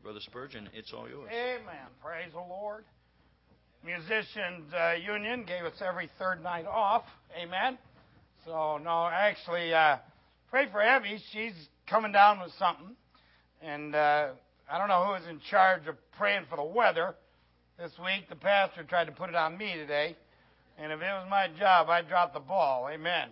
Brother Spurgeon, it's all yours. Amen. Praise the Lord. Musicians Union gave us every third night off. Amen. So, no, actually, pray for Evie. She's coming down with something. And I don't know who is in charge of praying for the weather this week. The pastor tried to put it on me today. And if it was my job, I'd drop the ball. Amen.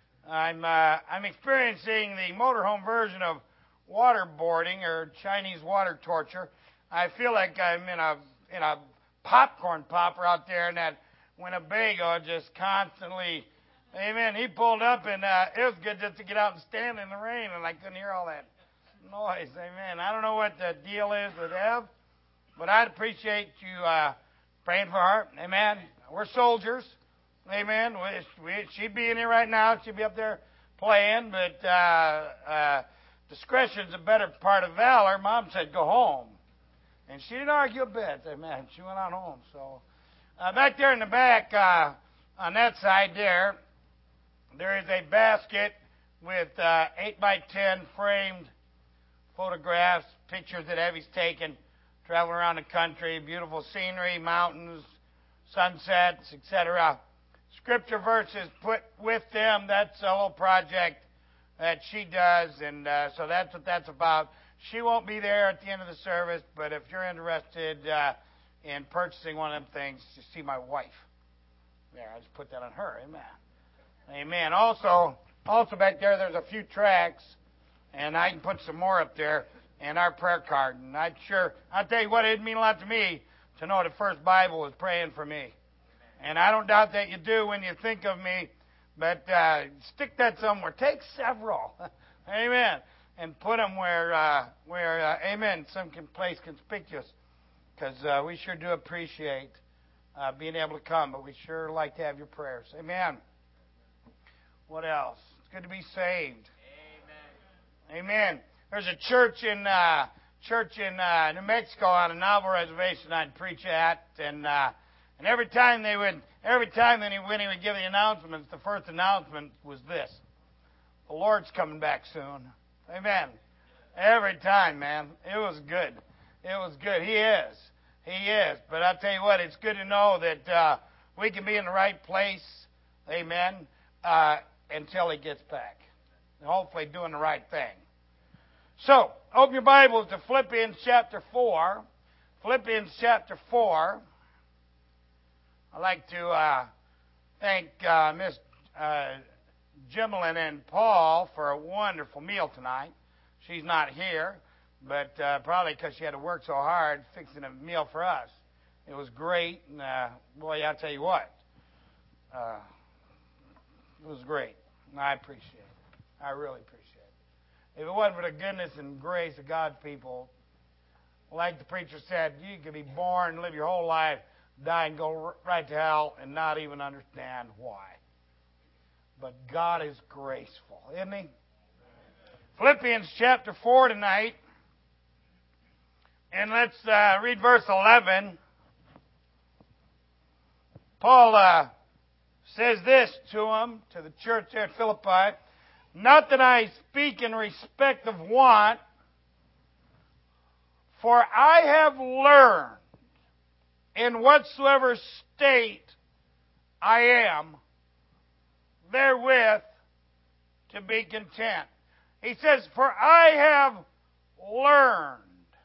I'm experiencing the motorhome version of waterboarding or Chinese water torture. I feel like I'm in a popcorn popper out there in that Winnebago, just constantly. Amen. He pulled up and it was good just to get out and stand in the rain, and I couldn't hear all that noise. Amen. I don't know what the deal is with Ev, but I'd appreciate you praying for her. Amen. We're soldiers. Amen. She'd be in here right now. She'd be up there playing, but discretion's a better part of valor. Mom said, go home. And she didn't argue a bit. Amen. She went on home. So back there in the back, on that side there is a basket with 8x10 framed photographs, pictures that Evie's taken, traveling around the country, beautiful scenery, mountains, sunsets, etc. Scripture verses put with them. That's a little project that she does, and so that's what that's about. She won't be there at the end of the service, but if you're interested in purchasing one of them things, you see my wife. There, I just put that on her. Amen. Amen. Also back there, there's a few tracts, and I can put some more up there, and our prayer card. And I'll tell you what, it'd mean a lot to me to know the First Bible is praying for me. And I don't doubt that you do when you think of me, but stick that somewhere. Take several. Amen. And put them where amen, some place conspicuous. Because we sure do appreciate being able to come, but we sure like to have your prayers. Amen. What else? It's good to be saved. Amen. Amen. There's a church in New Mexico on a Navajo reservation I'd preach at, and every time when he would give the announcements, the first announcement was this: the Lord's coming back soon. Amen. Every time, man. It was good. It was good. He is. He is. But I'll tell you what, it's good to know that we can be in the right place, amen, until He gets back. And hopefully doing the right thing. So, open your Bibles to Philippians chapter 4. Philippians chapter 4. I'd like to thank Miss Jimmelin and Paul for a wonderful meal tonight. She's not here, but probably because she had to work so hard fixing a meal for us. It was great, and boy, I'll tell you what, it was great. And I appreciate it. I really appreciate it. If it wasn't for the goodness and grace of God's people, like the preacher said, you could be born, live your whole life, die and go right to hell and not even understand why. But God is graceful, isn't He? Philippians chapter 4 tonight. And let's read verse 11. Paul says this to the church there at Philippi: not that I speak in respect of want, for I have learned in whatsoever state I am, therewith to be content. He says, for I have learned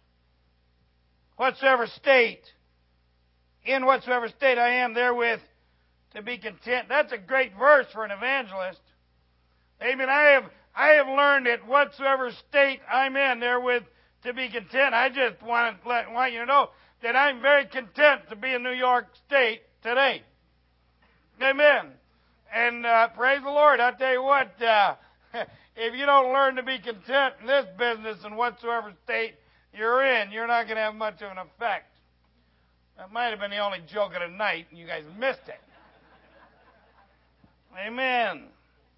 in whatsoever state I am, therewith to be content. That's a great verse for an evangelist. Amen. I have learned it whatsoever state I'm in, therewith to be content. I just want you to know that I'm very content to be in New York State today. Amen. And praise the Lord. I'll tell you what, if you don't learn to be content in this business in whatsoever state you're in, you're not going to have much of an effect. That might have been the only joke of the night, and you guys missed it. Amen.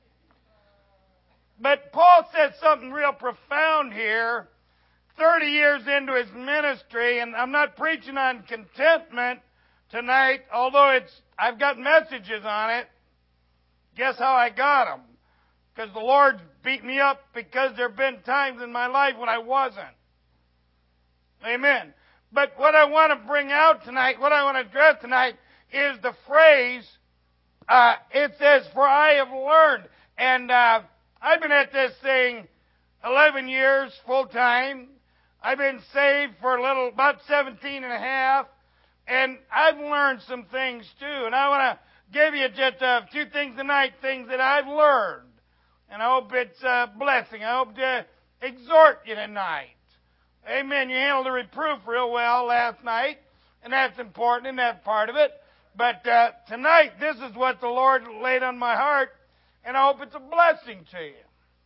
But Paul said something real profound here 30 years into his ministry, and I'm not preaching on contentment tonight, although I've got messages on it. Guess how I got them? Because the Lord beat me up because there have been times in my life when I wasn't. Amen. But what I want to bring out tonight, what I want to address tonight, is the phrase, it says, for I have learned. And I've been at this thing 11 years full time. I've been saved for about 17 and a half. And I've learned some things too. And I want to give you just a few things tonight, things that I've learned. And I hope it's a blessing. I hope to exhort you tonight. Amen. You handled the reproof real well last night, and that's important in that part of it. But tonight, this is what the Lord laid on my heart, and I hope it's a blessing to you.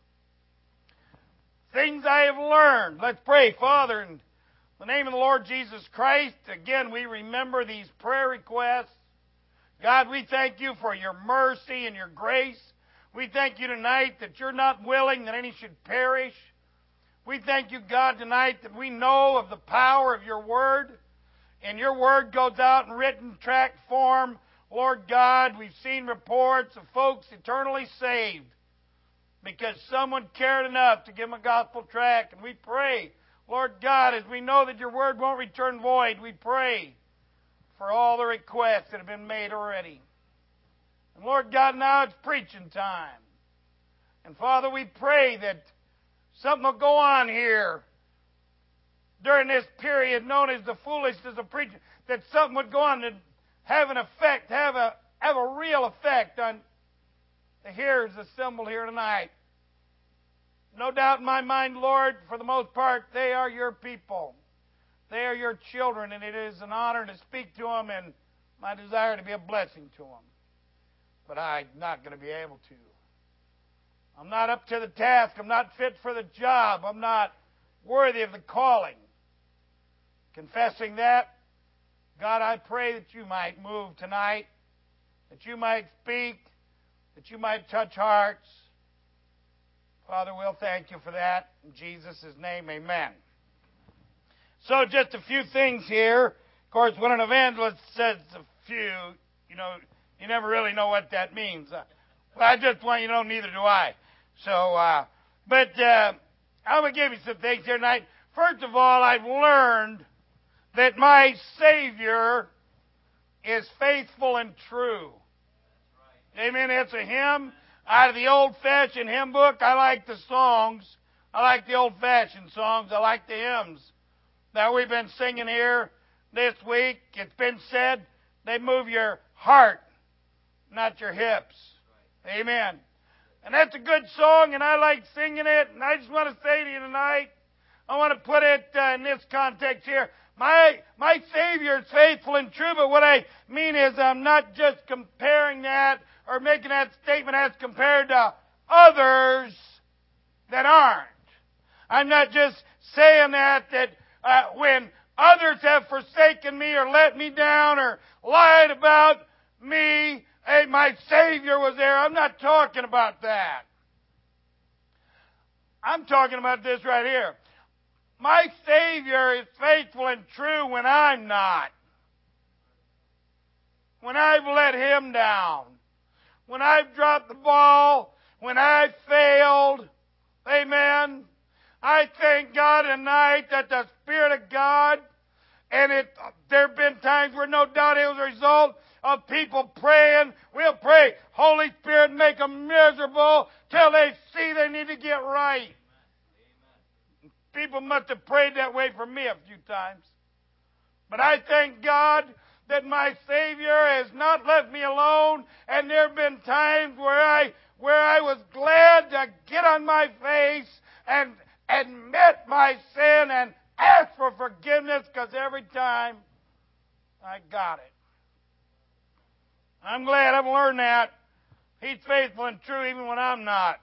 Things I have learned. Let's pray. Father, in the name of the Lord Jesus Christ, again, we remember these prayer requests. God, we thank you for your mercy and your grace. We thank you tonight that you're not willing that any should perish. We thank you, God, tonight that we know of the power of your word. And your word goes out in written tract form. Lord God, we've seen reports of folks eternally saved because someone cared enough to give them a gospel tract. And we pray, Lord God, as we know that your word won't return void, we pray for all the requests that have been made already. And Lord God, now it's preaching time. And Father, we pray that something will go on here during this period known as the foolishness of preaching, that something would go on to have an effect, have a real effect on the hearers assembled here tonight. No doubt in my mind, Lord, for the most part, they are your people. They are your children, and it is an honor to speak to them and my desire to be a blessing to them. But I'm not going to be able to. I'm not up to the task. I'm not fit for the job. I'm not worthy of the calling. Confessing that, God, I pray that you might move tonight, that you might speak, that you might touch hearts. Father, we'll thank you for that. In Jesus' name, amen. So just a few things here. Of course, when an evangelist says a few, you never really know what that means. Well, I just want you to know, neither do I. So, but I'm going to give you some things here tonight. First of all, I've learned that my Savior is faithful and true. Amen. It's a hymn out of the old-fashioned hymn book. I like the songs. I like the old-fashioned songs. I like the hymns that we've been singing here this week. It's been said they move your heart, not your hips. Amen. And that's a good song, and I like singing it. And I just want to say to you tonight, I want to put it in this context here. My Savior is faithful and true, but what I mean is I'm not just comparing that or making that statement as compared to others that aren't. I'm not just saying that when others have forsaken me or let me down or lied about me, hey, my Savior was there. I'm not talking about that. I'm talking about this right here. My Savior is faithful and true when I'm not. When I've let Him down. When I've dropped the ball. When I've failed. Amen. I thank God tonight that the Spirit of God, and there have been times where no doubt it was a result of people praying. We'll pray, Holy Spirit, make them miserable till they see they need to get right. People must have prayed that way for me a few times. But I thank God that my Savior has not left me alone, and there have been times where I was glad to get on my face and admit my sin and ask for forgiveness, because every time I got it. I'm glad I've learned that. He's faithful and true even when I'm not.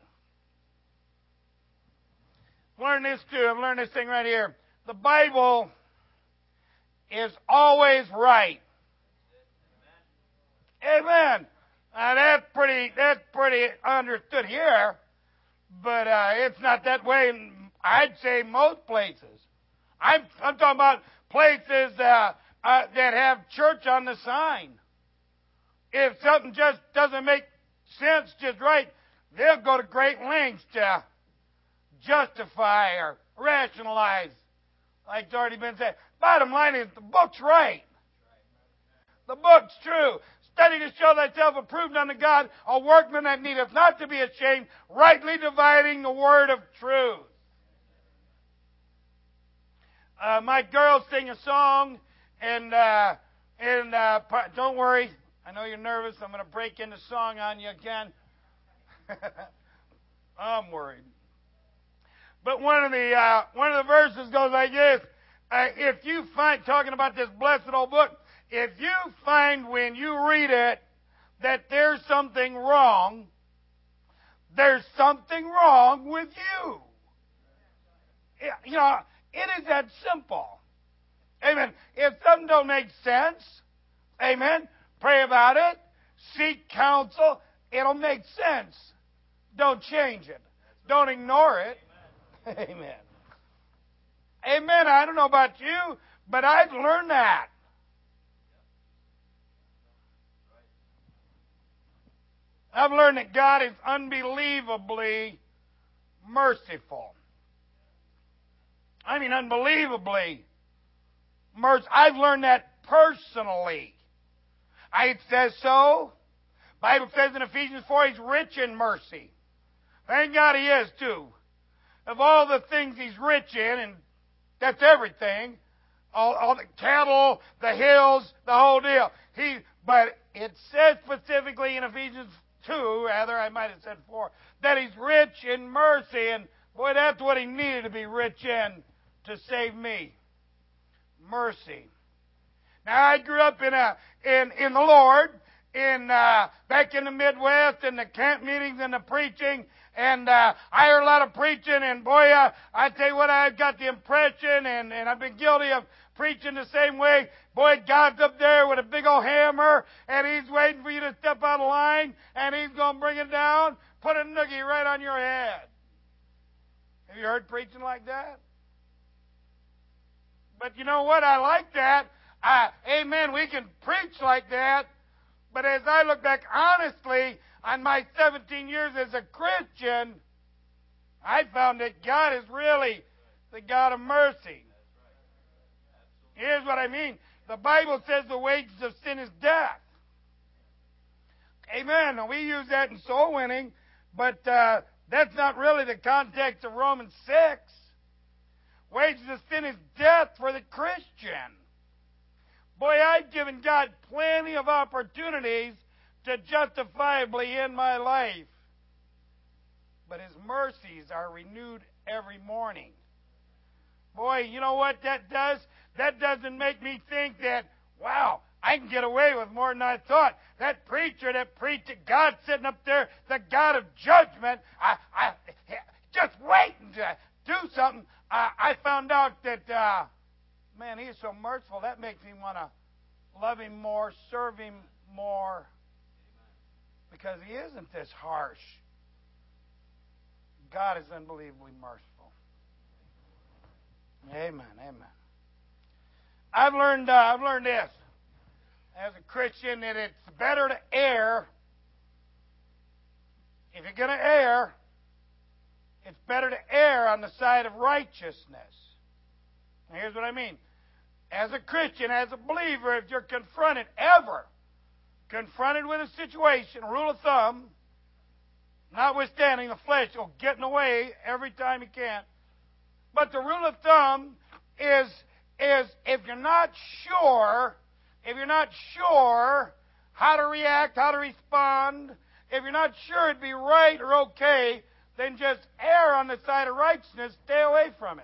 I've learned this too. I've learned this thing right here. The Bible is always right. Amen. Now that's pretty understood here, but it's not that way in, I'd say, most places. I'm talking about places that have church on the sign. If something just doesn't make sense just right, they'll go to great lengths to justify or rationalize like it's already been said. Bottom line is the book's right. The book's true. Study to show thyself approved unto God, a workman that needeth not to be ashamed, rightly dividing the word of truth. My girls sing a song, and don't worry. I know you're nervous. I'm going to break into song on you again. I'm worried. But one of the verses goes like this: if you find, talking about this blessed old book, if you find when you read it that there's something wrong with you. You know, it is that simple. Amen. If something don't make sense, amen, pray about it, seek counsel, it'll make sense. Don't change it. Don't ignore it. Amen. Amen. I don't know about you, but I've learned that. I've learned that God is unbelievably merciful. I mean, unbelievably merciful. I've learned that personally. It says so. The Bible says in Ephesians 4, He's rich in mercy. Thank God He is, too. Of all the things He's rich in, and that's everything, all the cattle, the hills, the whole deal. But it says specifically in Ephesians 2, rather, I might have said 4, that He's rich in mercy. And boy, that's what He needed to be rich in to save me. Mercy. Now, I grew up in the Lord, back in the Midwest, in the camp meetings and the preaching, and I heard a lot of preaching, and boy, I tell you what, I've got the impression, and I've been guilty of preaching the same way. Boy, God's up there with a big old hammer, and He's waiting for you to step out of line, and He's going to bring it down, put a noogie right on your head. Have you heard preaching like that? But you know what? I like that. Amen. We can preach like that. But as I look back honestly on my 17 years as a Christian, I found that God is really the God of mercy. Here's what I mean. The Bible says the wages of sin is death. Amen. Now, we use that in soul winning, but that's not really the context of Romans 6. Wages of sin is death for the Christian. Boy, I've given God plenty of opportunities to justifiably end my life. But His mercies are renewed every morning. Boy, you know what that does? That doesn't make me think that, wow, I can get away with more than I thought. That preacher that preached that God's sitting up there, the God of judgment, I just waiting to do something. I found out that, man, He is so merciful. That makes me want to love Him more, serve Him more, because He isn't this harsh. God is unbelievably merciful. Amen. Amen. I've learned this as a Christian, that it's better to err. If you're going to err, it's better to err on the side of righteousness. Now, here's what I mean. As a Christian, as a believer, if you're confronted with a situation, rule of thumb, notwithstanding the flesh will get in the way every time he can. But the rule of thumb is if you're not sure how to react, how to respond, if you're not sure it'd be right or okay, then just err on the side of righteousness. Stay away from it.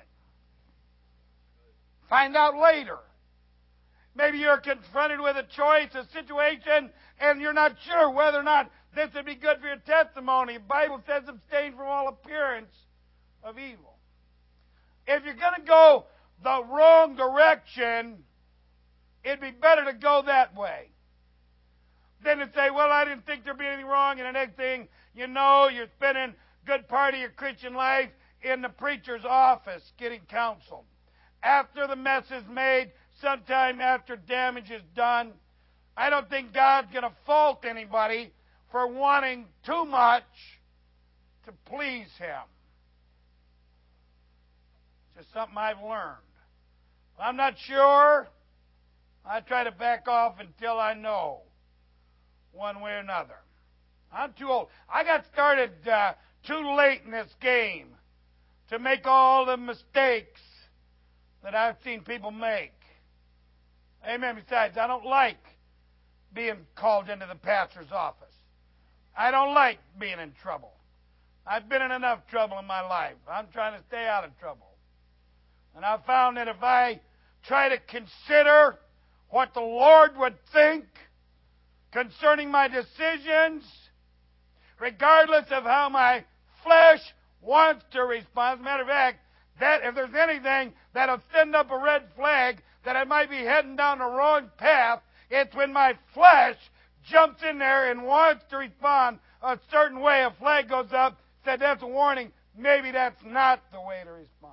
Find out later. Maybe you're confronted with a choice, a situation, and you're not sure whether or not this would be good for your testimony. The Bible says abstain from all appearance of evil. If you're going to go the wrong direction, it'd be better to go that way than to say, well, I didn't think there'd be anything wrong, and the next thing you know, you're spending a good part of your Christian life in the preacher's office getting counseled. After the mess is made, sometime after damage is done, I don't think God's going to fault anybody for wanting too much to please Him. It's just something I've learned. I'm not sure. I try to back off until I know one way or another. I'm too old. I got started too late in this game to make all the mistakes that I've seen people make. Amen. Besides, I don't like being called into the pastor's office. I don't like being in trouble. I've been in enough trouble in my life. I'm trying to stay out of trouble. And I've found that if I try to consider what the Lord would think concerning my decisions, regardless of how my flesh wants to respond. As a matter of fact, that if there's anything that'll send up a red flag that I might be heading down the wrong path, it's when my flesh jumps in there and wants to respond a certain way. A flag goes up, said that's a warning. Maybe that's not the way to respond.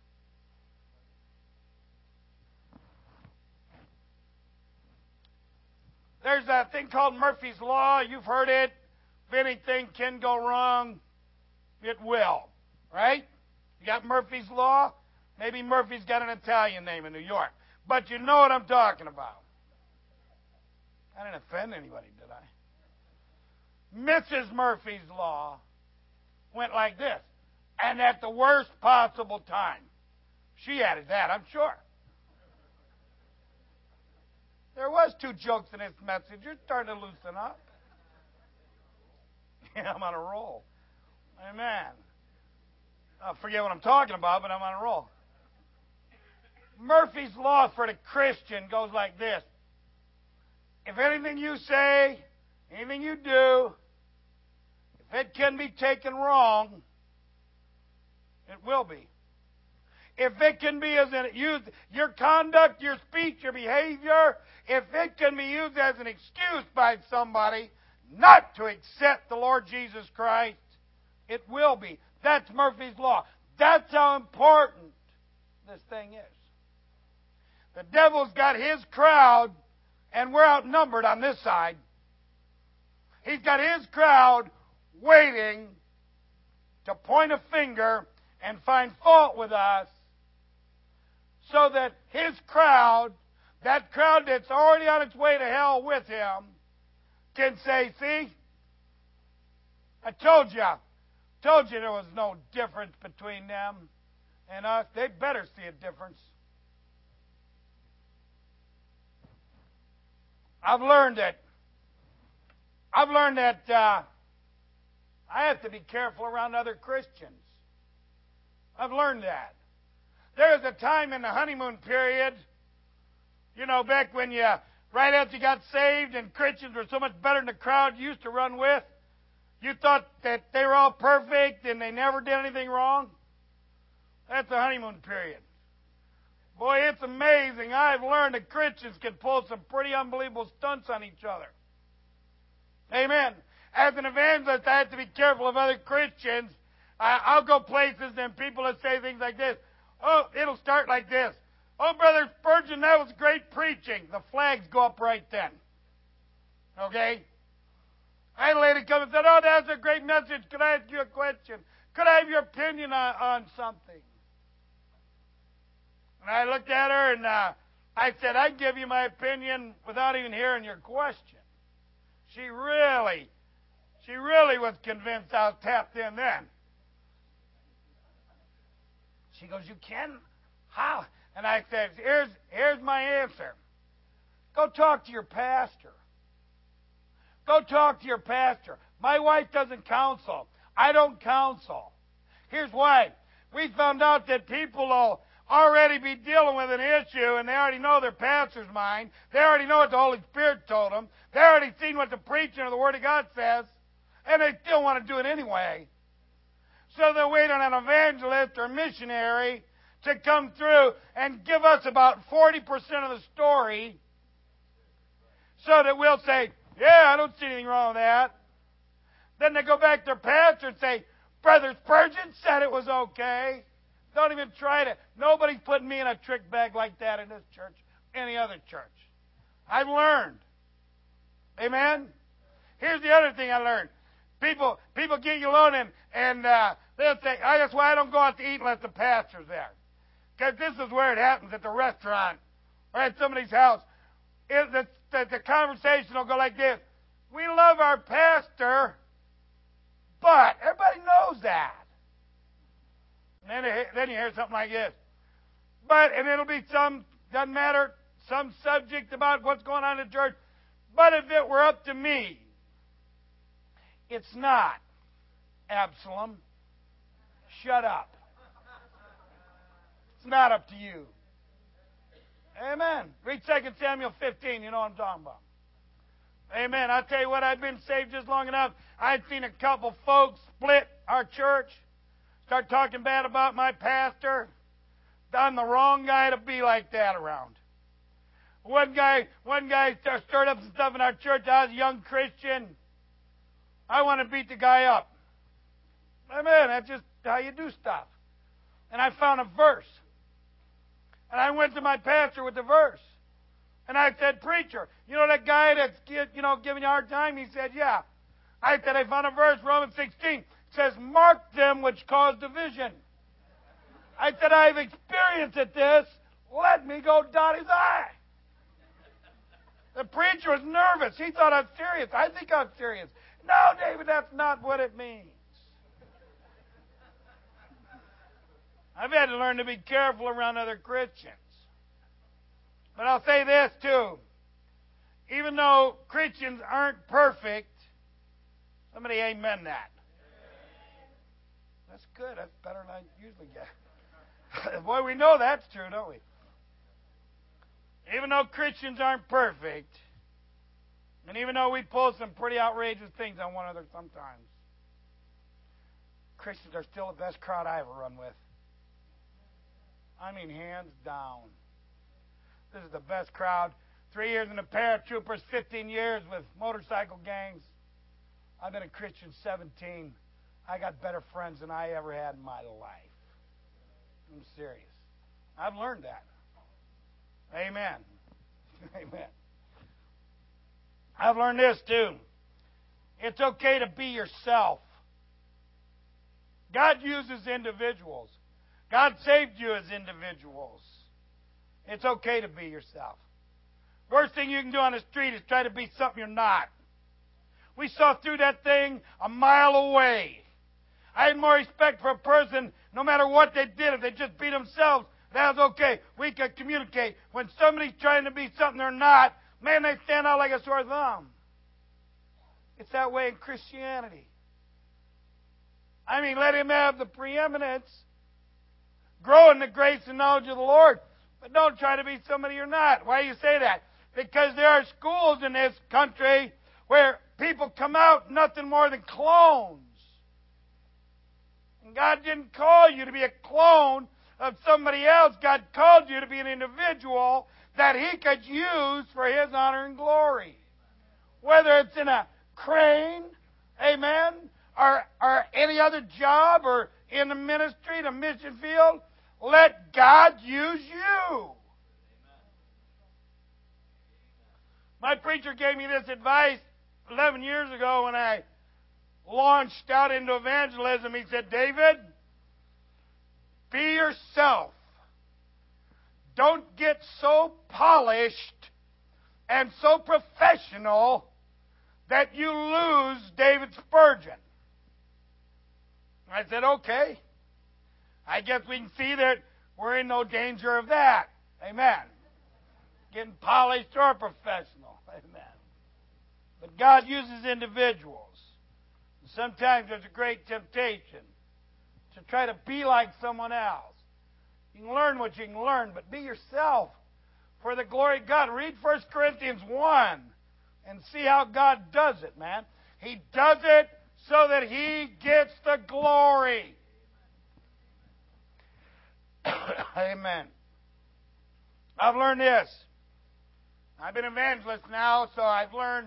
There's a thing called Murphy's Law. You've heard it. If anything can go wrong, it will. Right? You got Murphy's Law? Maybe Murphy's got an Italian name in New York. But you know what I'm talking about. I didn't offend anybody, did I? Mrs. Murphy's Law went like this. And at the worst possible time. She added that, I'm sure. There was 2 jokes in this message. You're starting to loosen up. Yeah, I'm on a roll. Amen. I forget what I'm talking about, but I'm on a roll. Murphy's Law for the Christian goes like this. If anything you say, anything you do, if it can be taken wrong, it will be. If it can be used, your conduct, your speech, your behavior, if it can be used as an excuse by somebody not to accept the Lord Jesus Christ, it will be. That's Murphy's Law. That's how important this thing is. The devil's got his crowd, and we're outnumbered on this side. He's got his crowd waiting to point a finger and find fault with us so that his crowd, that crowd that's already on its way to hell with him, can say, see, I told you there was no difference between them and us. They better see a difference. I've learned that I have to be careful around other Christians. I've learned that. There was a time in the honeymoon period, back when right after you got saved and Christians were so much better than the crowd you used to run with, you thought that they were all perfect and they never did anything wrong. That's the honeymoon period. Boy, it's amazing. I've learned that Christians can pull some pretty unbelievable stunts on each other. Amen. As an evangelist, I have to be careful of other Christians. I'll go places and people will say things like this. Oh, it'll start like this. Oh, Brother Spurgeon, that was great preaching. The flags go up right then. Okay? I had a lady come and said, oh, that's a great message. Could I ask you a question? Could I have your opinion on something? And I looked at her and I said, I'd give you my opinion without even hearing your question. She really was convinced I was tapped in then. She goes, you can? How? And I said, here's my answer. Go talk to your pastor. Go talk to your pastor. My wife doesn't counsel. I don't counsel. Here's why. We found out that people will already be dealing with an issue and they already know their pastor's mind. They already know what the Holy Spirit told them. They already seen what the preaching of the Word of God says, and they still want to do it anyway. So they wait on an evangelist or missionary to come through and give us about 40% of the story so that we'll say, yeah, I don't see anything wrong with that. Then they go back to their pastor and say, Brother Spurgeon said it was okay. Don't even try to. Nobody's putting me in a trick bag like that in this church, any other church. I've learned. Amen? Here's the other thing I learned. People get you alone and they'll say, that's why I don't go out to eat unless the pastor's there. Because this is where it happens, at the restaurant or at somebody's house. The conversation will go like this. We love our pastor, but everybody knows that. And then you hear something like this. And it'll be doesn't matter, some subject about what's going on in the church. But if it were up to me, it's not. Absalom, shut up. It's not up to you. Amen. Read 2 Samuel 15. You know what I'm talking about. Amen. I'll tell you what, I'd been saved just long enough. I'd seen a couple folks split our church, start talking bad about my pastor. I'm the wrong guy to be like that around. One guy stirred up some stuff in our church. I was a young Christian. I want to beat the guy up. Amen. That's just how you do stuff. And I found a verse. And I went to my pastor with the verse. And I said, preacher, you know that guy that's giving you a hard time? He said, yeah. I said, I found a verse, Romans 16. It says, mark them which cause division. I said, I've experienced at this. Let me go dot his I. The preacher was nervous. He thought I'm serious. I think I'm serious. No, David, that's not what it means. I've had to learn to be careful around other Christians. But I'll say this, too. Even though Christians aren't perfect, somebody amen that. That's good. That's better than I usually get. Boy, we know that's true, don't we? Even though Christians aren't perfect, and even though we pull some pretty outrageous things on one another sometimes, Christians are still the best crowd I ever run with. I mean, hands down. This is the best crowd. 3 years in the paratroopers, 15 years with motorcycle gangs. I've been a Christian 17. I got better friends than I ever had in my life. I'm serious. I've learned that. Amen. Amen. I've learned this too. It's okay to be yourself. God uses individuals. God saved you as individuals. It's okay to be yourself. Worst thing you can do on the street is try to be something you're not. We saw through that thing a mile away. I had more respect for a person, no matter what they did. If they just be themselves, that was okay. We could communicate. When somebody's trying to be something they're not, man, they stand out like a sore thumb. It's that way in Christianity. I mean, let Him have the preeminence. Grow in the grace and knowledge of the Lord. But don't try to be somebody you're not. Why do you say that? Because there are schools in this country where people come out nothing more than clones. And God didn't call you to be a clone of somebody else. God called you to be an individual that He could use for His honor and glory. Whether it's in a crane, amen, or any other job, or in the ministry, the mission field, let God use you. My preacher gave me this advice 11 years ago when I launched out into evangelism. He said, David, be yourself. Don't get so polished and so professional that you lose David Spurgeon. I said, okay. I guess we can see that we're in no danger of that. Amen. Getting polished or professional. Amen. But God uses individuals. Sometimes there's a great temptation to try to be like someone else. You can learn what you can learn, but be yourself for the glory of God. Read 1 Corinthians 1 and see how God does it, man. He does it so that He gets the glory. Amen. I've learned this. I've been an evangelist now, so I've learned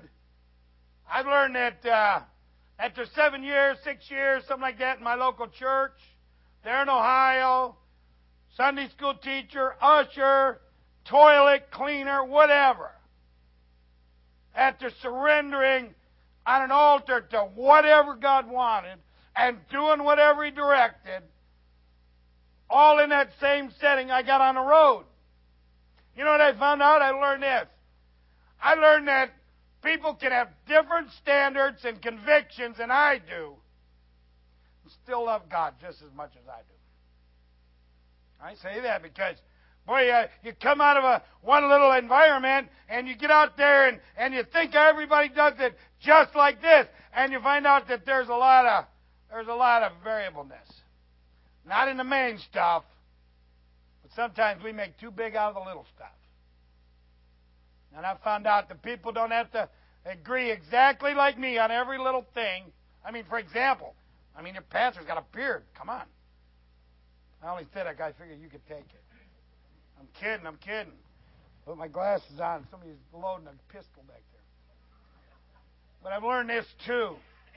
that after 7 years, 6 years, something like that in my local church, there in Ohio, Sunday school teacher, usher, toilet cleaner, whatever, after surrendering on an altar to whatever God wanted and doing whatever He directed, all in that same setting, I got on the road. You know what I found out? I learned this. I learned that people can have different standards and convictions than I do and still love God just as much as I do. I say that because, boy, you come out of one little environment and you get out there and you think everybody does it just like this, and you find out that there's a lot of variableness. Not in the main stuff, but sometimes we make too big out of the little stuff. And I found out that people don't have to agree exactly like me on every little thing. I mean, for example, your pastor's got a beard. Come on. I only said that, I figured you could take it. I'm kidding. Put my glasses on. Somebody's loading a pistol back there. But I've learned this too.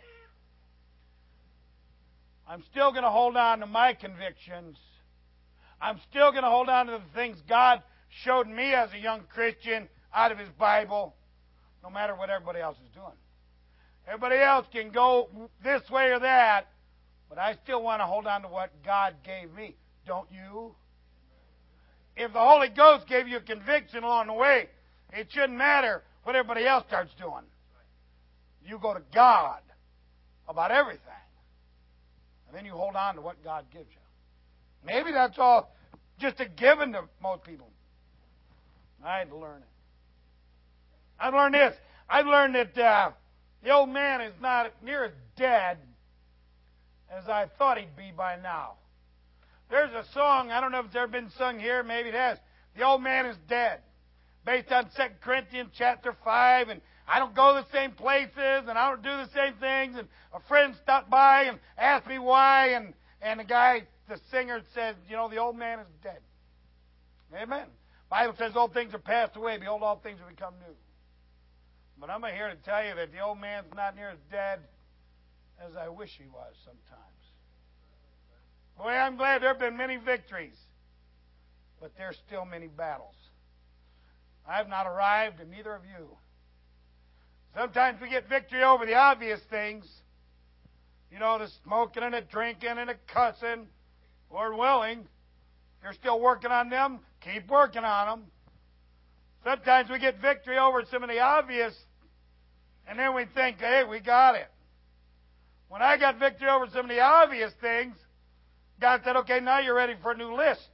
I'm still going to hold on to my convictions. I'm still going to hold on to the things God showed me as a young Christian out of His Bible, no matter what everybody else is doing. Everybody else can go this way or that, but I still want to hold on to what God gave me. Don't you? If the Holy Ghost gave you a conviction along the way, it shouldn't matter what everybody else starts doing. You go to God about everything. And then you hold on to what God gives you. Maybe that's all just a given to most people. I had to learn it. I learned this. I learned that the old man is not near as dead as I thought he'd be by now. There's a song, I don't know if it's ever been sung here, maybe it has. The old man is dead. Based on 2 Corinthians chapter 5, and I don't go to the same places, and I don't do the same things, and a friend stopped by and asked me why, and the singer said, the old man is dead. Amen. The Bible says old things are passed away, behold, all things have become new. But I'm here to tell you that the old man's not near as dead as I wish he was sometimes. Boy, I'm glad there have been many victories, but there's still many battles. I have not arrived, and neither have you. Sometimes we get victory over the obvious things. The smoking and the drinking and the cussing. Lord willing, if you're still working on them, keep working on them. Sometimes we get victory over some of the obvious, and then we think, hey, we got it. When I got victory over some of the obvious things, God said, okay, now you're ready for a new list.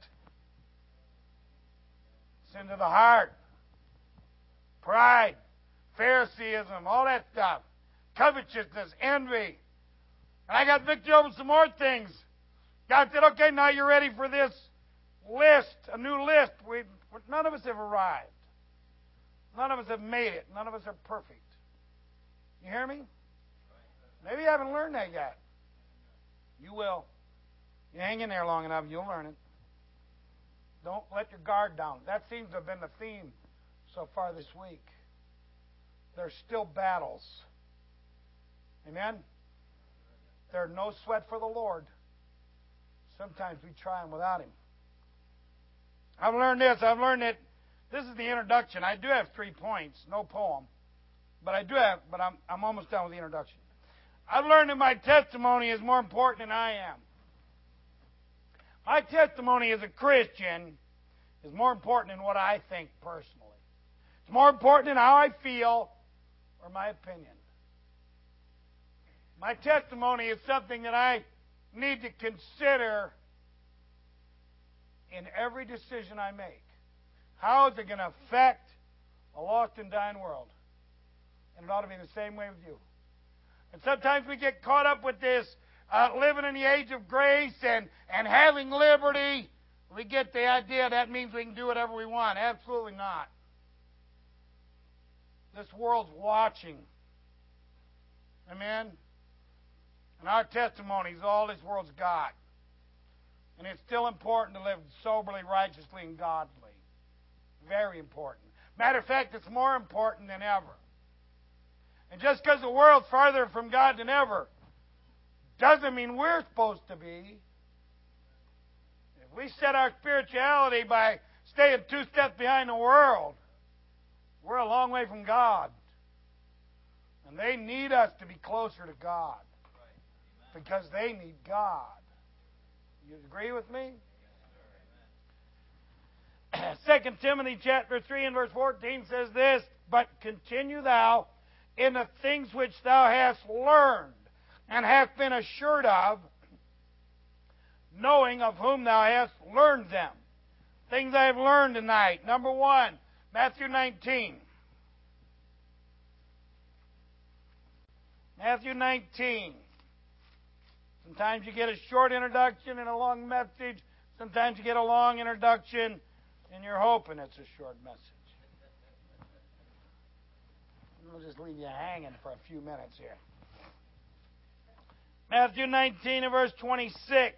Sin of the heart, pride, Phariseeism, all that stuff, covetousness, envy. And I got victory over some more things. God said, okay, now you're ready for this list, a new list. None of us have arrived. None of us have made it. None of us are perfect. You hear me? Maybe you haven't learned that yet. You will. You hang in there long enough, you'll learn it. Don't let your guard down. That seems to have been the theme so far this week. There's still battles. Amen? There's no sweat for the Lord. Sometimes we try them without Him. I've learned this. I've learned that this is the introduction. I do have 3 points, no poem. But I'm almost done with the introduction. I've learned that my testimony is more important than I am. My testimony as a Christian is more important than what I think personally. It's more important than how I feel or my opinion. My testimony is something that I need to consider in every decision I make. How is it going to affect a lost and dying world? And it ought to be the same way with you. And sometimes we get caught up with this living in the age of grace and having liberty. We get the idea that means we can do whatever we want. Absolutely not. This world's watching. Amen? And our testimony is all this world's got. And it's still important to live soberly, righteously, and godly. Very important. Matter of fact, it's more important than ever. And just because the world's farther from God than ever doesn't mean we're supposed to be. If we set our spirituality by staying 2 steps behind the world, we're a long way from God. And they need us to be closer to God. Because they need God. You agree with me? 2 Timothy chapter 3 and verse 14 says this, but continue thou in the things which thou hast learned and hast been assured of, knowing of whom thou hast learned them. Things I have learned tonight. Number 1, Matthew 19. Matthew 19. Sometimes you get a short introduction and a long message. Sometimes you get a long introduction and you're hoping it's a short message. We'll just leave you hanging for a few minutes here. Matthew 19 and verse 26.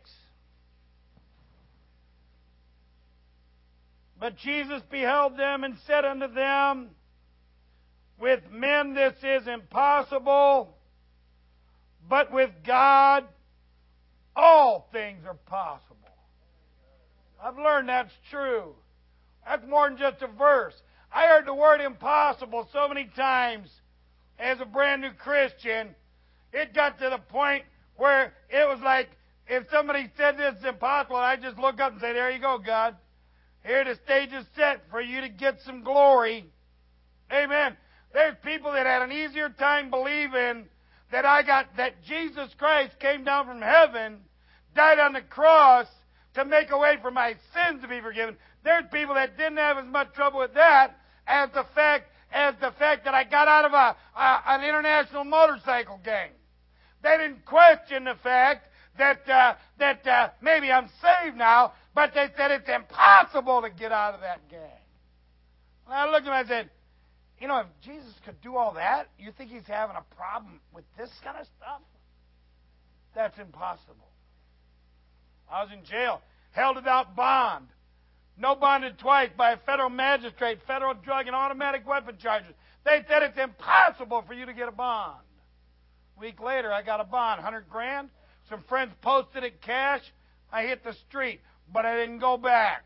But Jesus beheld them and said unto them, with men this is impossible, but with God all things are possible. I've learned that's true. That's more than just a verse. I heard the word impossible so many times as a brand new Christian. It got to the point where it was like if somebody said this is impossible, I just look up and say, there you go, God. Here the stage is set for you to get some glory. Amen. There's people that had an easier time believing that Jesus Christ came down from heaven, died on the cross to make a way for my sins to be forgiven. There's people that didn't have as much trouble with that as the fact that I got out of an international motorcycle gang. They didn't question the fact that maybe I'm saved now, but they said it's impossible to get out of that gang. And I looked at him and I said, if Jesus could do all that, you think he's having a problem with this kind of stuff? That's impossible. I was in jail, held without bond. No bonded twice by a federal magistrate, federal drug and automatic weapon charges. They said it's impossible for you to get a bond. A week later, I got a bond, $100,000. Some friends posted it cash. I hit the street, but I didn't go back.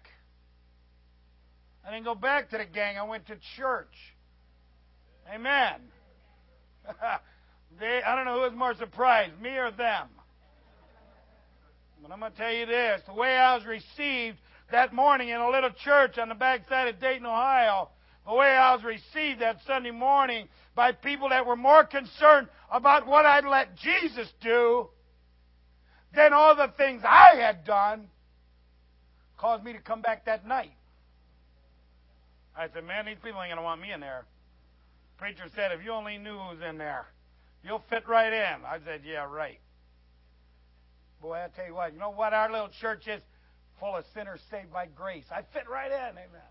I didn't go back to the gang. I went to church. Amen. I don't know who was more surprised, me or them. But I'm going to tell you this. The way I was received that morning in a little church on the backside of Dayton, Ohio, the way I was received that Sunday morning by people that were more concerned about what I'd let Jesus do than all the things I had done, caused me to come back that night. I said, man, these people ain't going to want me in there. Preacher said, if you only knew who's in there, you'll fit right in. I said, yeah, right. Boy, I tell you what, you know what our little church is? Full of sinners saved by grace. I fit right in. Amen.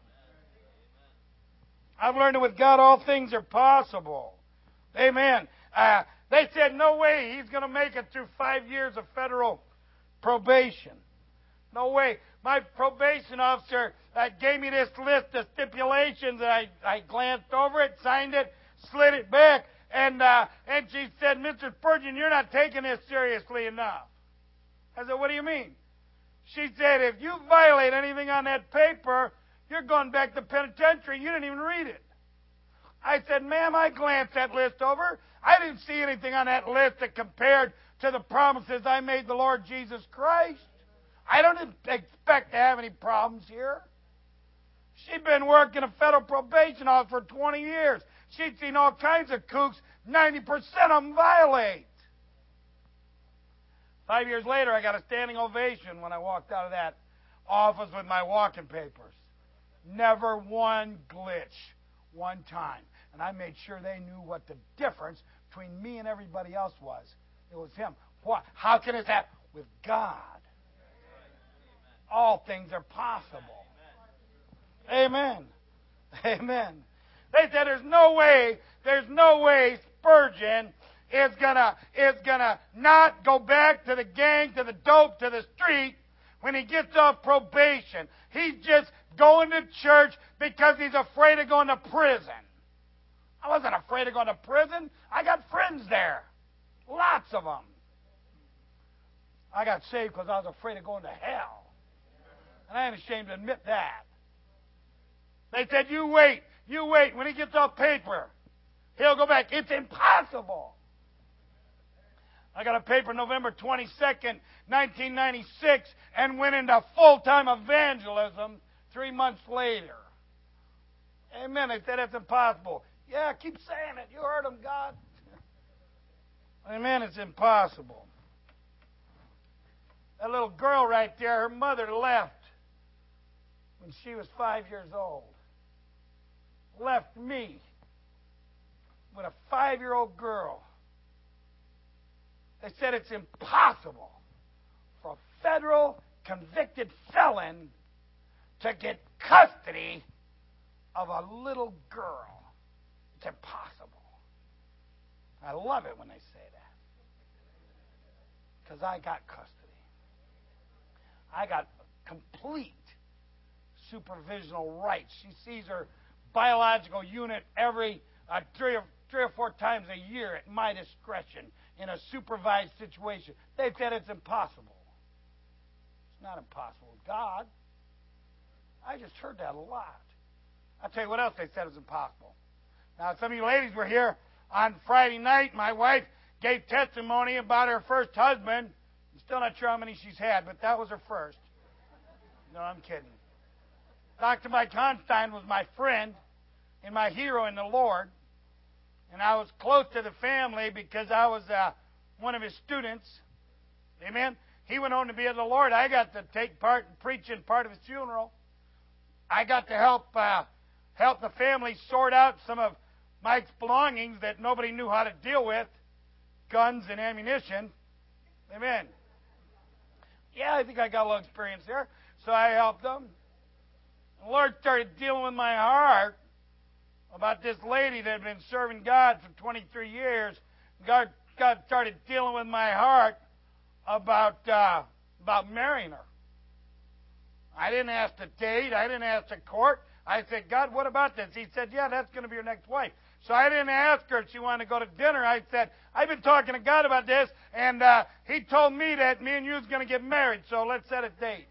I've learned that with God all things are possible. Amen. They said, no way he's going to make it through 5 years of federal probation. No way. My probation officer gave me this list of stipulations, and I glanced over it, signed it, slid it back, and she said, Mr. Spurgeon, you're not taking this seriously enough. I said, what do you mean? She said, if you violate anything on that paper, you're going back to penitentiary. You didn't even read it. I said, ma'am, I glanced that list over. I didn't see anything on that list that compared to the promises I made the Lord Jesus Christ. I don't expect to have any problems here. She'd been working a federal probation office for 20 years. She'd seen all kinds of kooks, 90% of them violate. 5 years later, I got a standing ovation when I walked out of that office with my walking papers. Never one glitch, one time. And I made sure they knew what the difference between me and everybody else was. It was him. What? How can it happen? With God, all things are possible. Amen. Amen. They said there's no way Spurgeon is gonna not go back to the gang, to the dope, to the street when he gets off probation. He's just going to church because he's afraid of going to prison. I wasn't afraid of going to prison. I got friends there. Lots of them. I got saved because I was afraid of going to hell. And I ain't ashamed to admit that. They said, you wait. When he gets off paper, he'll go back. It's impossible. I got a paper November 22nd, 1996, and went into full-time evangelism 3 months later. Amen. They said it's impossible. Yeah, keep saying it. You heard them, God. Amen. It's impossible. That little girl right there, her mother left when she was 5 years old. Left me with a 5-year-old girl. They said it's impossible for a federal convicted felon to get custody of a little girl. It's impossible. I love it when they say that. Because I got custody. I got complete supervisional rights. She sees her biological unit every three or four times a year at my discretion in a supervised situation. They said it's impossible. It's not impossible with God. I just heard that a lot. I'll tell you what else they said is impossible. Now, some of you ladies were here on Friday night. My wife gave testimony about her first husband. I'm still not sure how many she's had, but that was her first. No, I'm kidding. Dr. Mike Constein was my friend and my hero in the Lord. And I was close to the family because I was one of his students. Amen. He went on to be of the Lord. I got to take part in preaching part of his funeral. I got to help the family sort out some of Mike's belongings that nobody knew how to deal with, guns and ammunition. Amen. Yeah, I think I got a little experience there. So I helped them. The Lord started dealing with my heart about this lady that had been serving God for 23 years. God started dealing with my heart about marrying her. I didn't ask to date. I didn't ask to court. I said, God, what about this? He said, yeah, that's going to be your next wife. So I didn't ask her if she wanted to go to dinner. I said, I've been talking to God about this, and He told me that me and you is going to get married, so let's set a date.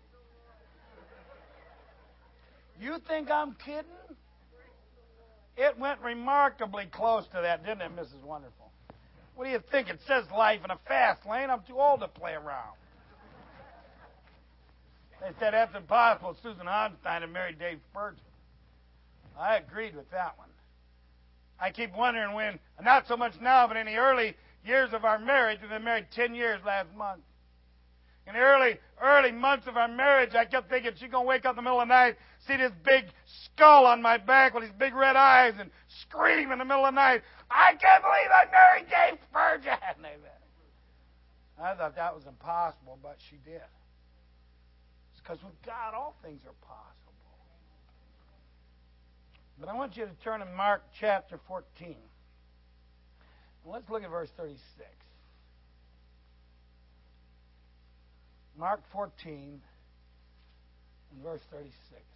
You think I'm kidding? It went remarkably close to that, didn't it, Mrs. Wonderful? What do you think? It says life in a fast lane. I'm too old to play around. They said that's impossible. Susan Honstein had married Dave Spurgeon. I agreed with that one. I keep wondering when, not so much now, but in the early years of our marriage, we've been married 10 years last month. In the early months of our marriage, I kept thinking she's going to wake up in the middle of the night, see this big skull on my back with these big red eyes, and scream in the middle of the night, I can't believe I married Dave Spurgeon. I thought that was impossible, but she did. It's because with God, all things are possible. But I want you to turn to Mark chapter 14. And let's look at verse 36. Mark 14 and verse 36.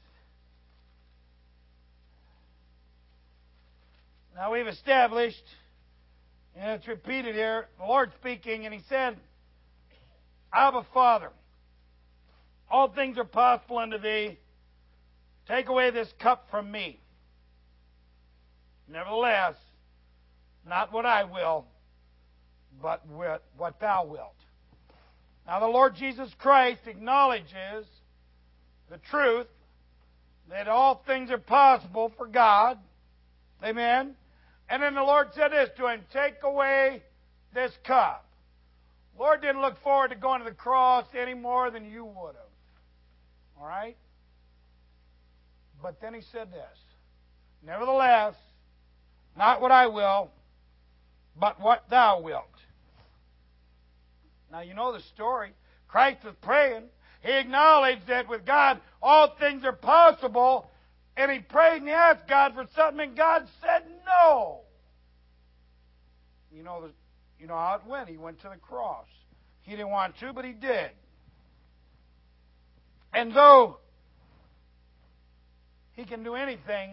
Now we've established, and it's repeated here, the Lord speaking, and He said, Abba, Father, all things are possible unto Thee. Take away this cup from me. Nevertheless, not what I will, but what Thou wilt. Now the Lord Jesus Christ acknowledges the truth that all things are possible for God. Amen. And then the Lord said this to him, take away this cup. The Lord didn't look forward to going to the cross any more than you would have. All right? But then He said this, nevertheless, not what I will, but what Thou wilt. Now, you know the story. Christ was praying. He acknowledged that with God, all things are possible. And He prayed and He asked God for something, and God said no. You know how it went. He went to the cross. He didn't want to, but He did. And though He can do anything,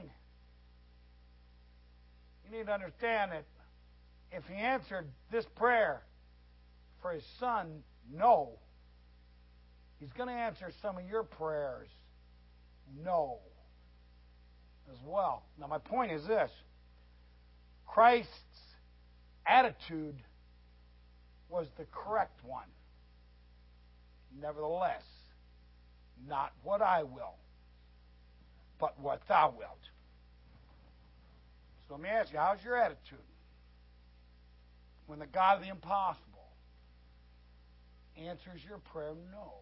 you need to understand that if He answered this prayer for His Son, no, He's going to answer some of your prayers, no, as well. Now, my point is this. Christ's attitude was the correct one. Nevertheless, not what I will, but what thou wilt. So let me ask you, how's your attitude when the God of the impossible answers your prayer no?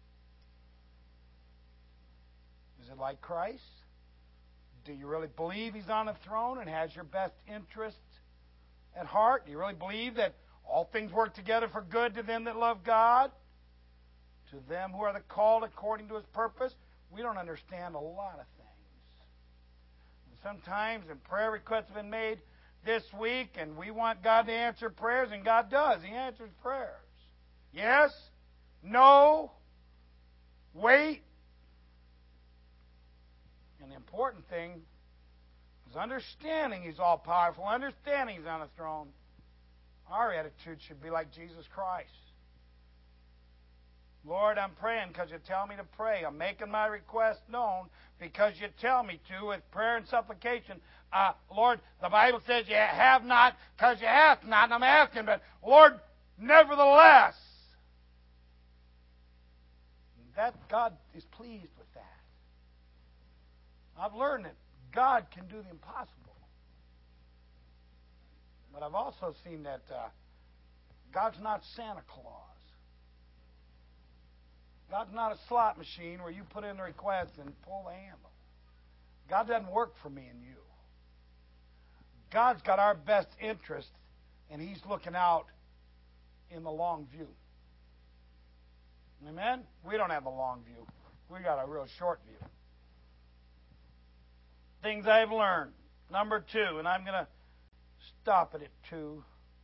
Is it like Christ? Do you really believe He's on the throne and has your best interest at heart? Do you really believe that all things work together for good to them that love God, to them who are the called according to His purpose? We don't understand a lot of things. And sometimes prayer requests have been made this week, and we want God to answer prayers, and God does. He answers prayers. Yes, no, wait. And the important thing is understanding He's all-powerful, understanding He's on the throne. Our attitude should be like Jesus Christ. Lord, I'm praying because you tell me to pray. I'm making my request known because you tell me to with prayer and supplication. Lord, the Bible says you have not because you ask not, and I'm asking, but Lord, nevertheless. That God is pleased with that. I've learned that God can do the impossible. But I've also seen that God's not Santa Claus. God's not a slot machine where you put in the request and pull the handle. God doesn't work for me and you. God's got our best interest, and He's looking out in the long view. Amen? We don't have a long view. We got a real short view. Things I've learned. Number 2, and I'm going to stop it at 2.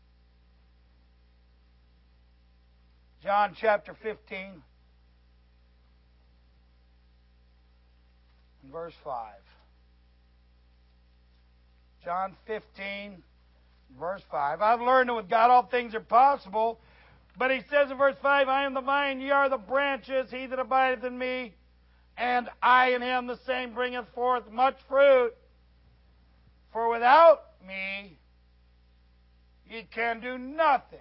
John chapter 15 and verse 5. John 15, verse 5. I've learned that with God all things are possible. But he says in verse 5, I am the vine, ye are the branches. He that abideth in me, and I in him, the same bringeth forth much fruit. For without me, ye can do nothing.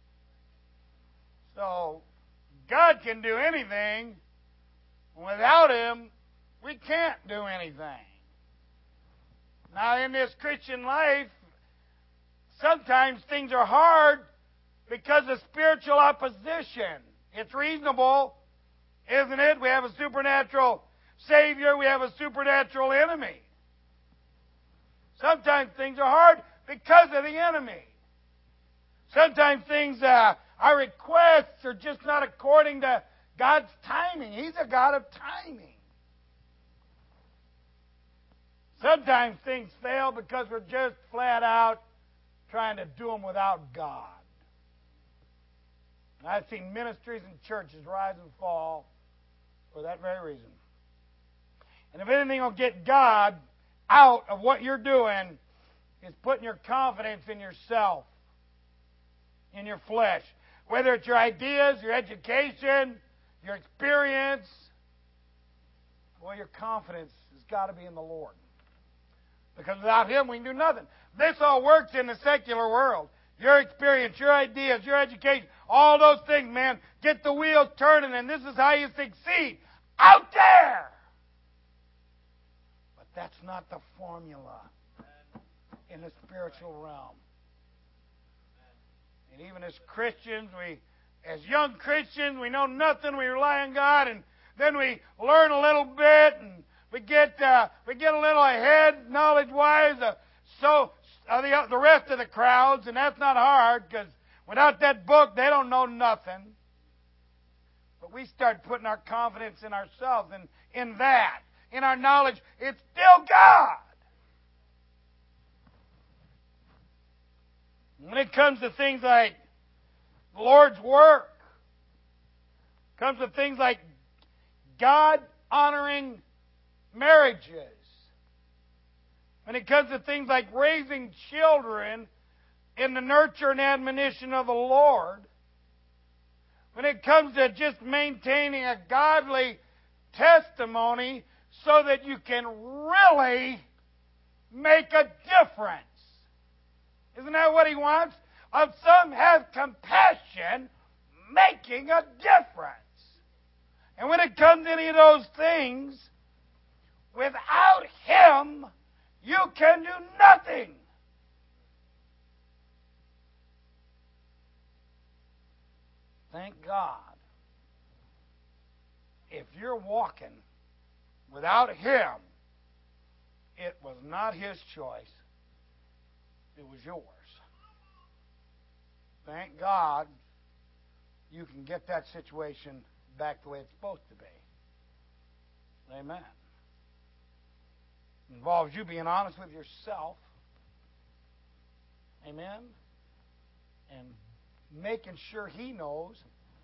So, God can do anything. Without Him, we can't do anything. Now, in this Christian life, sometimes things are hard because of spiritual opposition. It's reasonable, isn't it? We have a supernatural Savior. We have a supernatural enemy. Sometimes things are hard because of the enemy. Sometimes things, our requests are just not according to God's timing. He's a God of timing. Sometimes things fail because we're just flat out trying to do them without God. And I've seen ministries and churches rise and fall for that very reason. And if anything will get God out of what you're doing, is putting your confidence in yourself, in your flesh. Whether it's your ideas, your education, your experience, well, your confidence has got to be in the Lord. Because without Him, we can do nothing. This all works in the secular world. Your experience, your ideas, your education, all those things, man, get the wheels turning, and this is how you succeed. Out there! But that's not the formula in the spiritual realm. And even as Christians, as young Christians, we know nothing. We rely on God, and then we learn a little bit, and we get a little ahead knowledge-wise. The rest of the crowds, and that's not hard because without that book, they don't know nothing. But we start putting our confidence in ourselves and in that, in our knowledge. It's still God. When it comes to things like the Lord's work, comes to things like God-honoring marriages, when it comes to things like raising children in the nurture and admonition of the Lord, when it comes to just maintaining a godly testimony so that you can really make a difference. Isn't that what He wants? Of some have compassion, making a difference. And when it comes to any of those things, Without Him, you can do nothing. Thank God. If you're walking without Him, it was not His choice. It was yours. Thank God you can get that situation back the way it's supposed to be. Amen. It involves you being honest with yourself. Amen. And making sure He knows.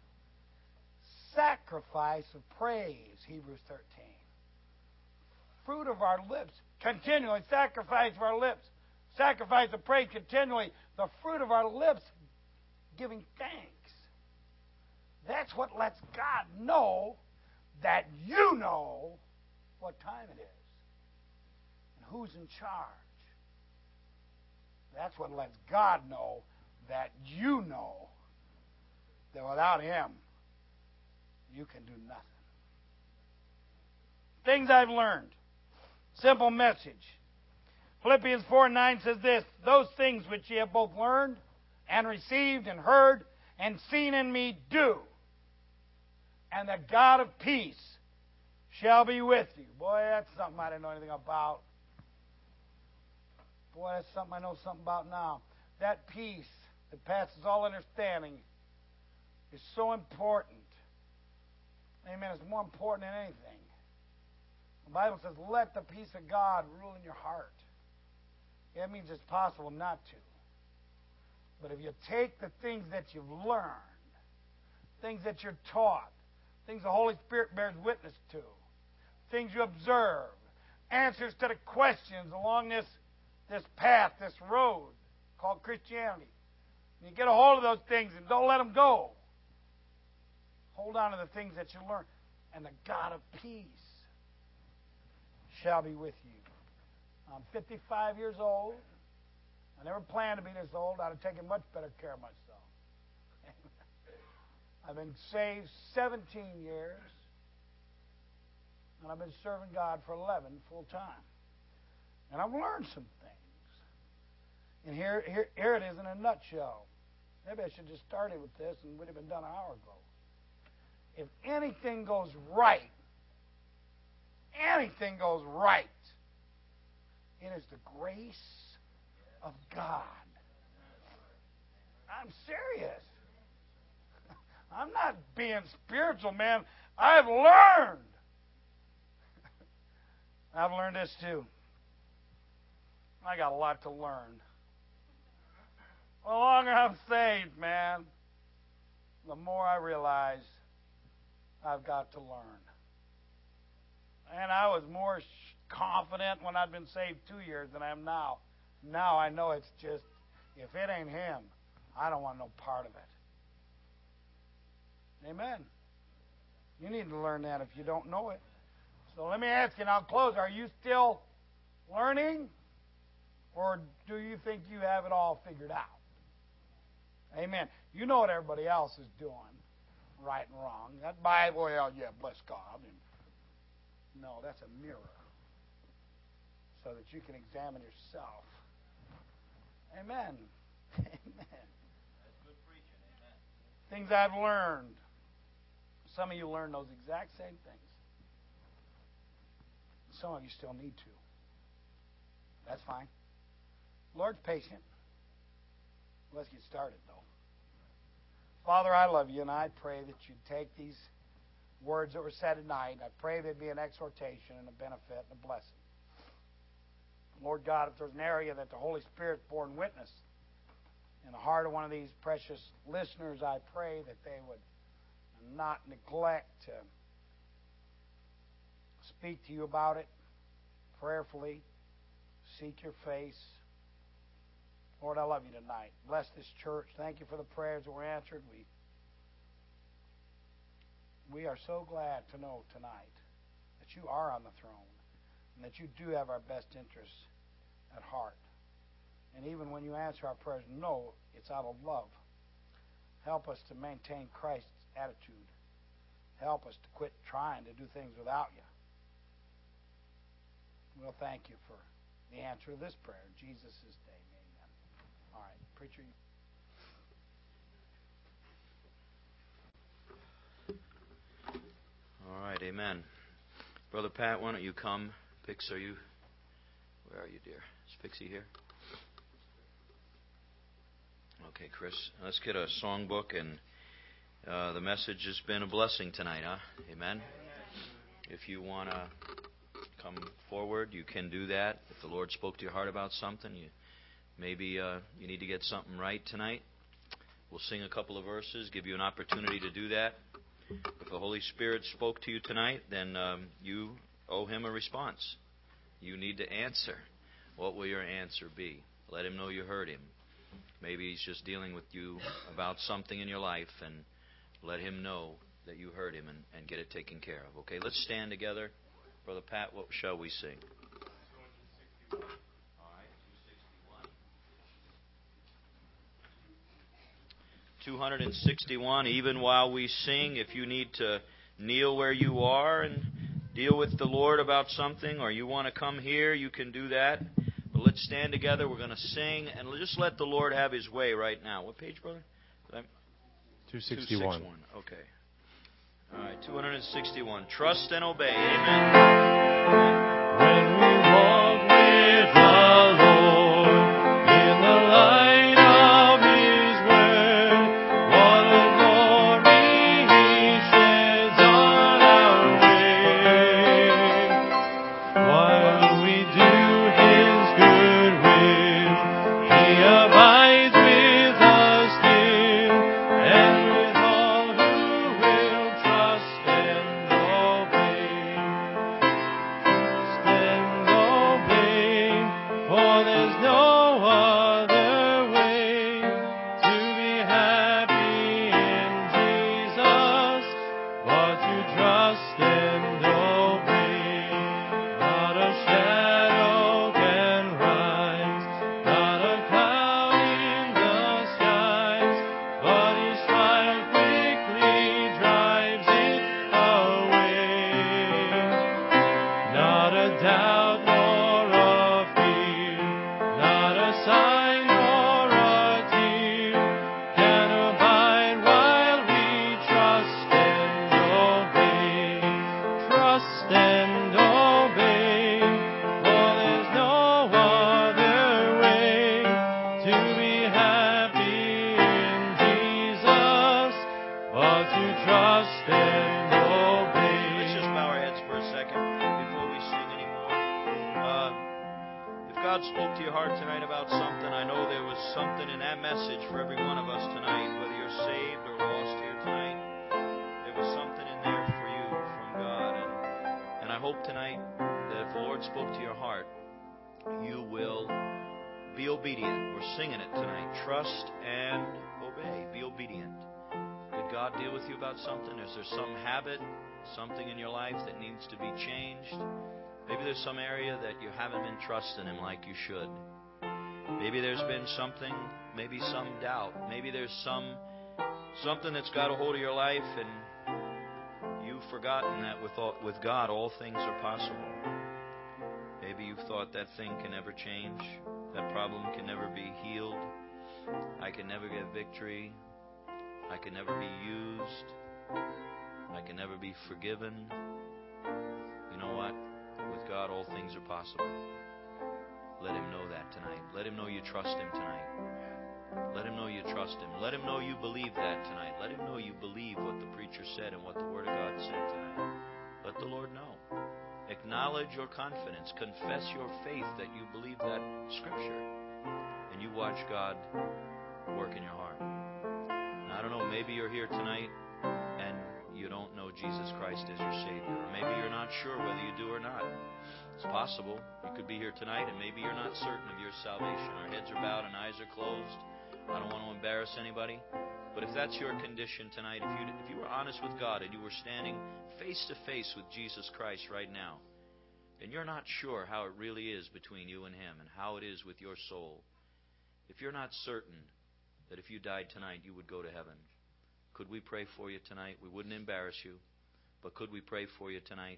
Sacrifice of praise, Hebrews 13. Fruit of our lips, continually. Sacrifice of our lips. Sacrifice of praise continually. The fruit of our lips, giving thanks. That's what lets God know that you know what time it is and who's in charge. That's what lets God know that you know that without Him, you can do nothing. Things I've learned. Simple message. Philippians 4:9 says this, those things which ye have both learned and received and heard and seen in me do, and the God of peace shall be with you. Boy, that's something I didn't know anything about. Boy, that's something I know something about now. That peace that passes all understanding is so important. Amen. It's more important than anything. The Bible says, let the peace of God rule in your heart. That means it's possible not to. But if you take the things that you've learned, things that you're taught, things the Holy Spirit bears witness to, things you observe, answers to the questions along this path, this road called Christianity. And you get a hold of those things and don't let them go. Hold on to the things that you learn. And the God of peace shall be with you. I'm 55 years old. I never planned to be this old. I'd have taken much better care of myself. I've been saved 17 years. And I've been serving God for 11 full time. And I've learned some things. And here it is in a nutshell. Maybe I should just started with this and would have been done an hour ago. If anything goes right, it is the grace of God. I'm serious. I'm not being spiritual, man. I've learned. I've learned this too. I got a lot to learn. The longer I'm saved, man, the more I realize I've got to learn. And I was more confident when I'd been saved 2 years than I am now. Now I know it's just, if it ain't Him, I don't want no part of it. Amen. You need to learn that if you don't know it. So let me ask you, and I'll close. Are you still learning? Or do you think you have it all figured out? Amen. You know what everybody else is doing, right and wrong. That Bible, well, yeah, bless God. No, that's a mirror so that you can examine yourself. Amen. Amen. That's good preaching. Amen. Things I've learned. Some of you learn those exact same things. Some of you still need to. That's fine. Lord's patient. Let's get started, though. Father, I love you, and I pray that you take these words that were said tonight. I pray they'd be an exhortation and a benefit and a blessing. Lord God, if there's an area that the Holy Spirit's borne witness in the heart of one of these precious listeners, I pray that they would not neglect to speak to you about it prayerfully, seek your face. Lord, I love you tonight. Bless this church. Thank you for the prayers that were answered. We are so glad to know tonight that you are on the throne and that you do have our best interests at heart. And even when you answer our prayers, know it's out of love. Help us to maintain Christ's attitude. Help us to quit trying to do things without you. we'll thank you for the answer of this prayer. In Jesus' name, amen. All right, preacher. All right, amen. Brother Pat, why don't you come? Pix, where are you, dear? Is Pixie here? Okay, Chris, let's get a songbook, and the message has been a blessing tonight, huh? Amen. If you want to come forward, you can do that. If the Lord spoke to your heart about something, maybe you need to get something right tonight. We'll sing a couple of verses, give you an opportunity to do that. If the Holy Spirit spoke to you tonight, then you owe Him a response. You need to answer. What will your answer be? Let Him know you heard Him. Maybe He's just dealing with you about something in your life, and let Him know that you heard Him and get it taken care of. Okay, let's stand together. Brother Pat, what shall we sing? 261. All right, 261. Even while we sing, if you need to kneel where you are and deal with the Lord about something, or you want to come here, you can do that. But let's stand together. We're going to sing, and just let the Lord have His way right now. What page, brother? 261. Okay. All right, 261. Trust and obey. Amen. When we walk with the Lord in the light of His word, what a glory He sheds on our way. While we do His good will, He abides with us still, and with all who will trust and obey. And obey, for there's no other way to be happy in Jesus but to trust and obey. Not a shadow can rise, not a cloud in the skies, but His smile quickly drives it away. Not a doubt nor a fear, not a sign nor a tear can abide while we trust and obey. Trust and obey, for there's no other way to be happy in Jesus but to trust and obey. Let's just bow our heads for a second before we sing anymore. If God spoke to your heart tonight about something, I know there was something in that message for every one of us tonight, whether you're saved or lost here tonight. There was something in there for you from God. And I hope tonight that if the Lord spoke to your heart, you will be obedient. We're singing it tonight. Trust and obey. Be obedient. Did God deal with you about something? Is there some habit, something in your life that needs to be changed? Maybe there's some area that you haven't been trusting Him like you should. Maybe there's been something, maybe some doubt. Maybe there's something that's got a hold of your life, and you've forgotten that with God all things are possible. Maybe you've thought that thing can never change, that problem can never be healed, I can never get victory, I can never be used, I can never be forgiven. You know what? With God, all things are possible. Let Him know that tonight. Let Him know you trust Him tonight. Let Him know you trust Him. Let Him know you believe that tonight. Let Him know you believe what the preacher said and what the Word of God said tonight. Let the Lord know. Acknowledge your confidence. Confess your faith that you believe that Scripture. And you watch God work in your heart. Now, I don't know, maybe you're here tonight and you don't know Jesus Christ as your Savior. Or maybe you're not sure whether you do or not. It's possible. You could be here tonight and maybe you're not certain of your salvation. Our heads are bowed and eyes are closed. I don't want to embarrass anybody. But if that's your condition tonight, if you were honest with God and you were standing face to face with Jesus Christ right now, and you're not sure how it really is between you and Him and how it is with your soul, if you're not certain that if you died tonight you would go to heaven, could we pray for you tonight? We wouldn't embarrass you, but could we pray for you tonight?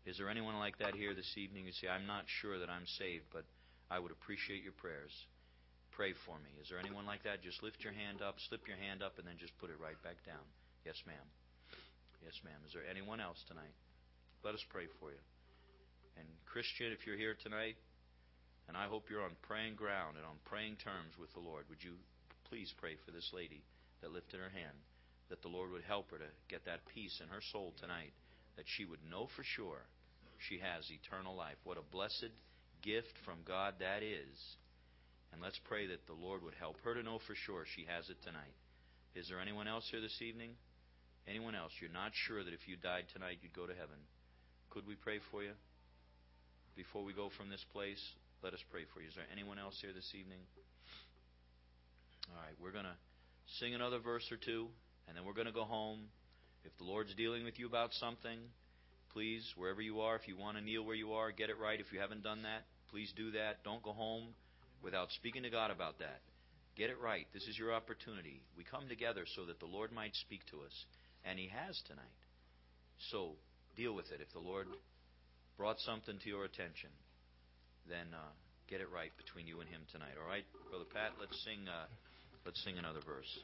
Is there anyone like that here this evening? You say, I'm not sure that I'm saved, but I would appreciate your prayers. Pray for me. Is there anyone like that? Just lift your hand up, slip your hand up, and then just put it right back down. Yes, ma'am. Yes, ma'am. Is there anyone else tonight? Let us pray for you. And Christian, if you're here tonight, and I hope you're on praying ground and on praying terms with the Lord, would you please pray for this lady that lifted her hand, that the Lord would help her to get that peace in her soul tonight, that she would know for sure she has eternal life. What a blessed gift from God that is. And let's pray that the Lord would help her to know for sure she has it tonight. Is there anyone else here this evening? Anyone else? You're not sure that if you died tonight you'd go to heaven. Could we pray for you? Before we go from this place, let us pray for you. Is there anyone else here this evening? All right, we're going to sing another verse or two, and then we're going to go home. If the Lord's dealing with you about something, please, wherever you are, if you want to kneel where you are, get it right. If you haven't done that, please do that. Don't go home without speaking to God about that. Get it right. This is your opportunity. We come together so that the Lord might speak to us, and He has tonight. So deal with it. If the Lord brought something to your attention, then get it right between you and Him tonight. All right, Brother Pat, let's sing another verse.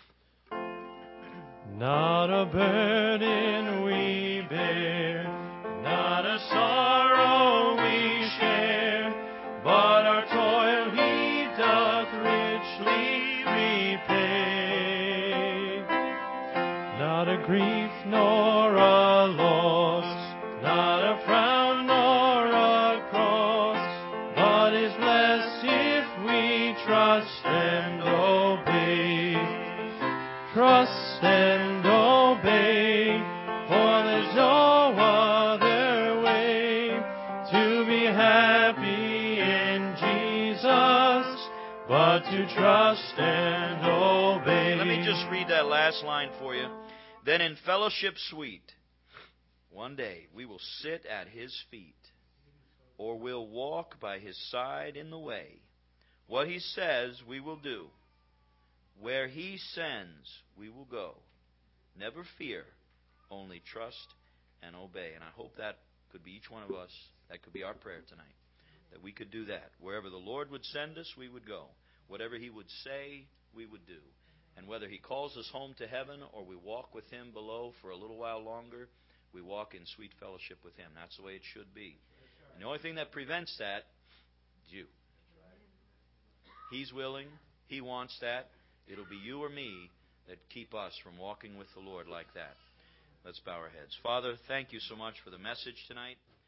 Not a burden we bear, not a sorrow we share, but our toil He doth richly repay. Not a grief nor a loss, not a frown nor a cross, but is blessed if we trust and obey. Trust and obey, for there's no other way to be happy in Jesus, but to trust and obey. Let me just read that last line for you. Then in fellowship sweet, one day we will sit at His feet, or we'll walk by His side in the way. What He says we will do. Where He sends, we will go. Never fear, only trust and obey. And I hope that could be each one of us. That could be our prayer tonight, that we could do that. Wherever the Lord would send us, we would go. Whatever He would say, we would do. And whether He calls us home to heaven or we walk with Him below for a little while longer, we walk in sweet fellowship with Him. That's the way it should be. And the only thing that prevents that is you. He's willing. He wants that. It'll be you or me that keep us from walking with the Lord like that. Let's bow our heads. Father, thank you so much for the message tonight.